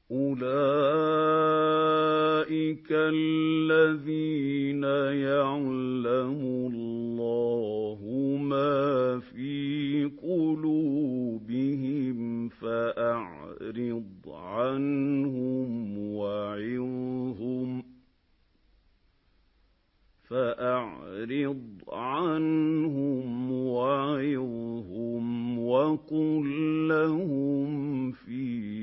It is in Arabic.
أُولَٰئِكَ الَّذِينَ يَعْلَمُ اللَّهُ مَا فِي قُلُوبِهِمْ فَأَعْرِضْ عَنْهُمْ وَعِظْهُمْ وَقُل لَّهُمْ فِي